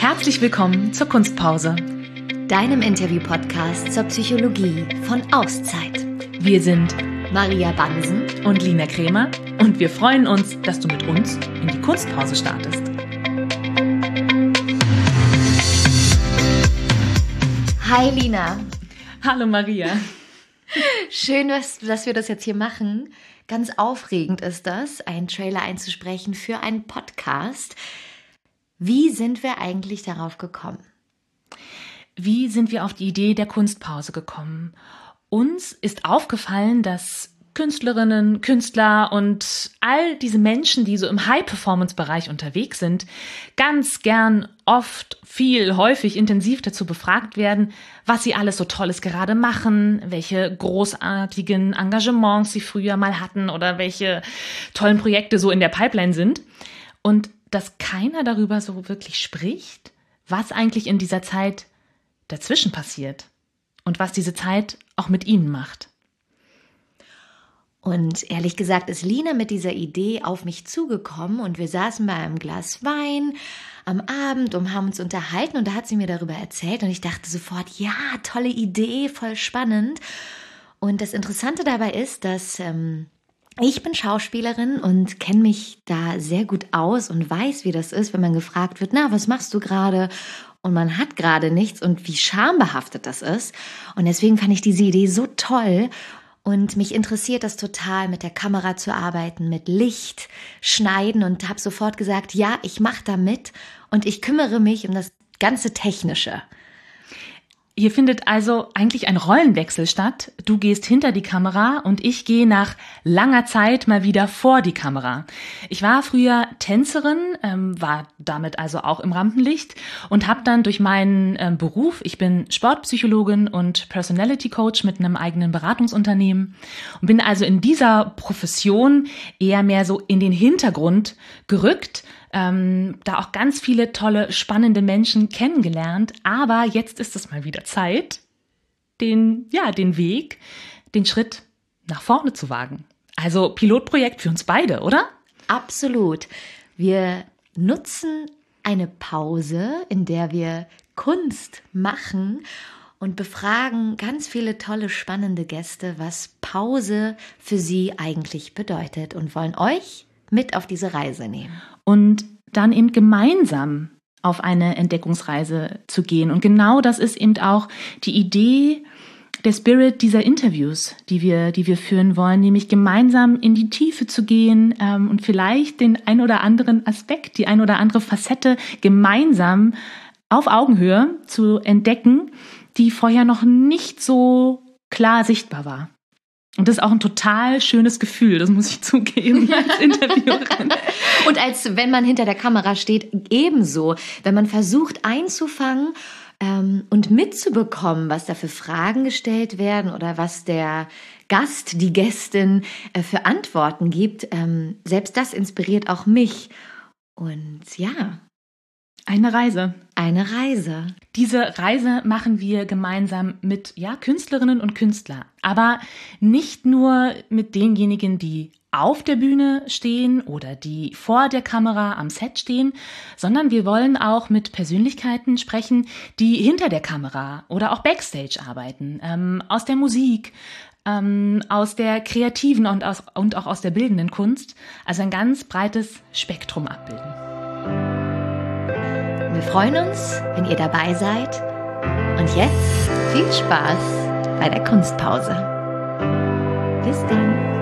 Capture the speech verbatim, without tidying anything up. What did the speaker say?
Herzlich willkommen zur Kunstpause, deinem Interview-Podcast zur Psychologie von Auszeit. Wir sind Maria Bansen und Lina Krämer und wir freuen uns, dass du mit uns in die Kunstpause startest. Hi Lina. Hallo Maria. Schön, dass, dass wir das jetzt hier machen. Ganz aufregend ist das, einen Trailer einzusprechen für einen Podcast. Wie sind wir eigentlich darauf gekommen? Wie sind wir auf die Idee der Kunstpause gekommen? Uns ist aufgefallen, dass Künstlerinnen, Künstler und all diese Menschen, die so im High-Performance-Bereich unterwegs sind, ganz gern oft, viel, häufig, intensiv dazu befragt werden, was sie alles so Tolles gerade machen, welche großartigen Engagements sie früher mal hatten oder welche tollen Projekte so in der Pipeline sind. Und dass keiner darüber so wirklich spricht, was eigentlich in dieser Zeit dazwischen passiert und was diese Zeit auch mit ihnen macht. Und ehrlich gesagt ist Lina mit dieser Idee auf mich zugekommen und wir saßen bei einem Glas Wein am Abend und haben uns unterhalten und da hat sie mir darüber erzählt und ich dachte sofort, ja, tolle Idee, voll spannend. Und das Interessante dabei ist, dass ähm, ich bin Schauspielerin und kenne mich da sehr gut aus und weiß, wie das ist, wenn man gefragt wird, na, was machst du gerade? Und man hat gerade nichts und wie schambehaftet das ist. Und deswegen fand ich diese Idee so toll. Und mich interessiert das total, mit der Kamera zu arbeiten, mit Licht, Schneiden und habe sofort gesagt, ja, ich mache da mit und ich kümmere mich um das ganze Technische. Hier findet also eigentlich ein Rollenwechsel statt. Du gehst hinter die Kamera und ich gehe nach langer Zeit mal wieder vor die Kamera. Ich war früher Tänzerin, ähm, war damit also auch im Rampenlicht und habe dann durch meinen ähm, Beruf, ich bin Sportpsychologin und Personality Coach mit einem eigenen Beratungsunternehmen und bin also in dieser Profession eher mehr so in den Hintergrund gerückt, Ähm, da auch ganz viele tolle, spannende Menschen kennengelernt. Aber jetzt ist es mal wieder Zeit, den, ja, den Weg, den Schritt nach vorne zu wagen. Also Pilotprojekt für uns beide, oder? Absolut. Wir nutzen eine Pause, in der wir Kunst machen und befragen ganz viele tolle, spannende Gäste, was Pause für sie eigentlich bedeutet und wollen euch mit auf diese Reise nehmen. Und dann eben gemeinsam auf eine Entdeckungsreise zu gehen. Und genau das ist eben auch die Idee, der Spirit dieser Interviews, die wir, die wir führen wollen, nämlich gemeinsam in die Tiefe zu gehen ähm, und vielleicht den ein oder anderen Aspekt, die ein oder andere Facette gemeinsam auf Augenhöhe zu entdecken, die vorher noch nicht so klar sichtbar war. Und das ist auch ein total schönes Gefühl, das muss ich zugeben als Interviewerin. Und als wenn man hinter der Kamera steht, ebenso. Wenn man versucht einzufangen ähm, und mitzubekommen, was da für Fragen gestellt werden oder was der Gast, die Gästin äh, für Antworten gibt, ähm, selbst das inspiriert auch mich. Und ja, eine Reise. Eine Reise. Diese Reise machen wir gemeinsam mit ja, Künstlerinnen und Künstlern. Aber nicht nur mit denjenigen, die auf der Bühne stehen oder die vor der Kamera am Set stehen, sondern wir wollen auch mit Persönlichkeiten sprechen, die hinter der Kamera oder auch Backstage arbeiten, ähm, aus der Musik, ähm, aus der kreativen und, aus, und auch aus der bildenden Kunst. Also ein ganz breites Spektrum abbilden. Wir freuen uns, wenn ihr dabei seid. Und jetzt viel Spaß bei der Kunstpause. Bis dann.